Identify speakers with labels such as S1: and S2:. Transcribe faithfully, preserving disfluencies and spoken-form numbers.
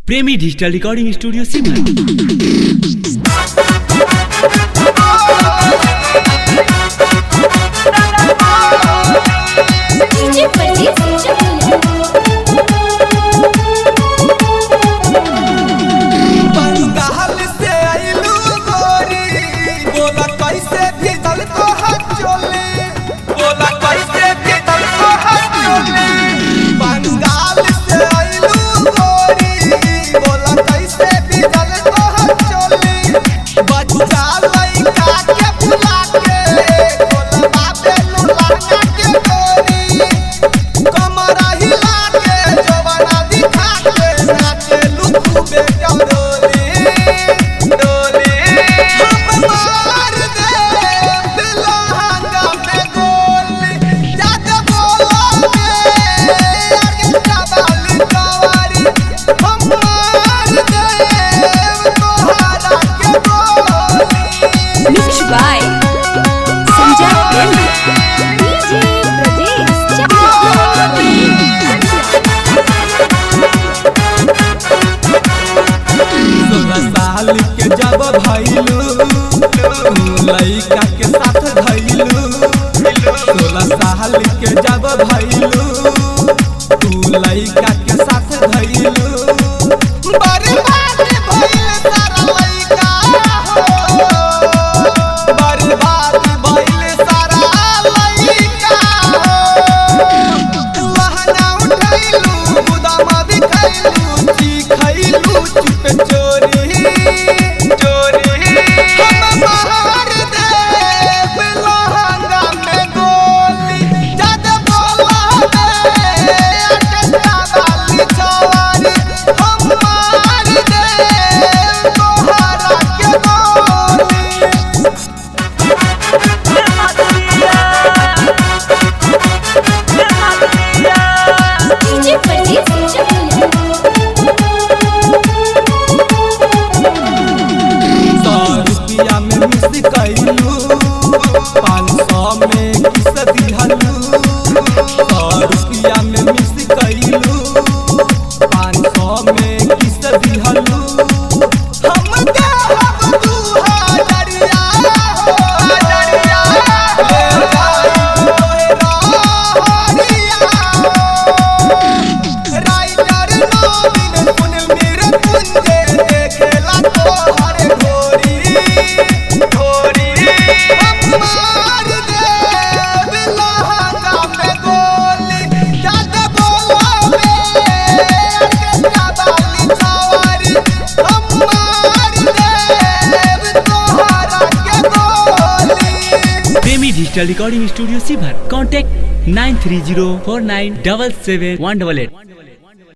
S1: प्रेमी digital recording studio सिमर।
S2: के जब भइलू लइका के साथ धइलू, सोलह साल के जब भइलू तू लइका के साथ धइलू, बर्बाद भइल सारा लइका हो, बर्बाद भइल सारा लइका हो, लहंगा उठैलू गुदामा दिखैलू जी खैलू चुप चोरी पाँच सौ में किस दिहलू, सौ रुपया में मिस कैलू, पाँच सौ में किस दिहलू, हम देहब दू हजरिया हो, हजरिया ले जाई तोहरा हरिया, राइटर नवीन सुन मेरे पुंजे देखेला तोहर ढोरी ढोरी मार दे लहंगा में गोली, जाके बोलावे अर्केस्ट्रा वाली छावारी, हम मार दे तोहरा के गोली।
S1: Premi digital recording studio Simar. Contact nine three zero four nine double seven one double at.